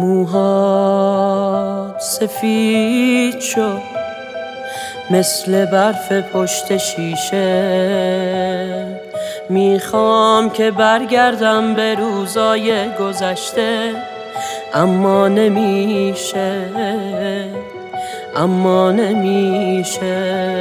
موهات سفید شد مثل برف پشت شیشه. میخوام که برگردم به روزای گذشته، اما نمیشه، اما نمیشه.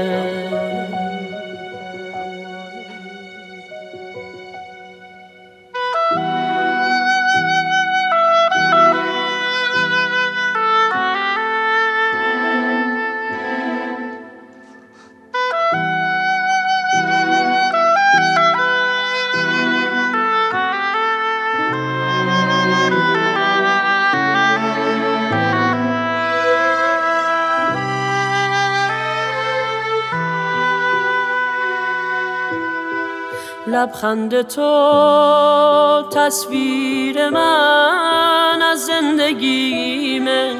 لبخند تو تصویر من از زندگیمه،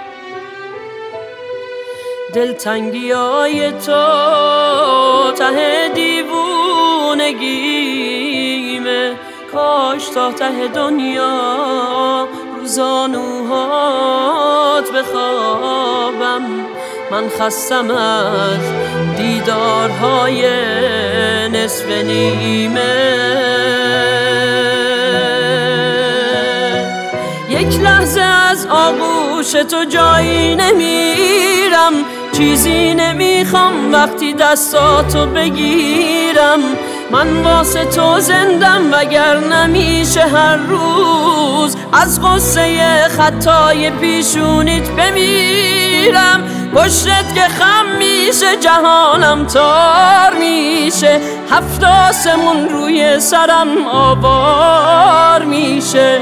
دلتنگیای تو ته دیوونگیمه. کاش تا ته دنیا روزانوهات بخوابم، من خستم از دیدارهای نصف نیمه. یک لحظه از آغوش تو جایی نمیرم، چیزی نمیخوام وقتی دستاتو بگیرم. من واسه تو زندم وگر نمیشه هر روز از غصه خطای پیشونیت بمیرم. پشتت که خم میشه جهانم تار میشه، 7 آسمون روی سرم آوار میشه.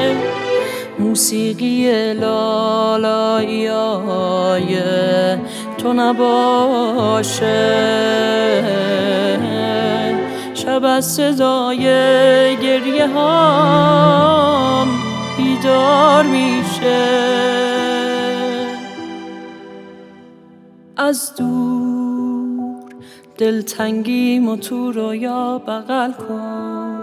موسیقی لالاییای تو نباشه، شب از صدای گریه هام بیدار میشه. از دور دلتنگیمو تو رویا بغل کن،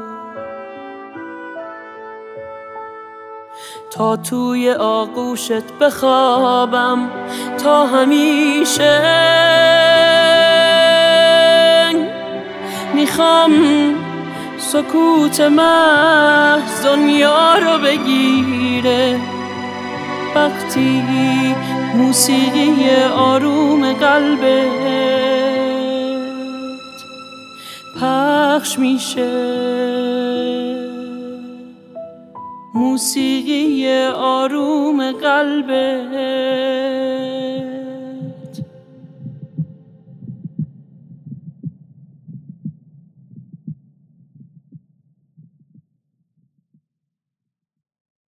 تا توی آغوشت بخوابم تا همیشه. میخوام سکوت محض دنیا رو بگیره، وقتی موسیقی آروم قلبت پخش میشه. موسیقی آروم قلبت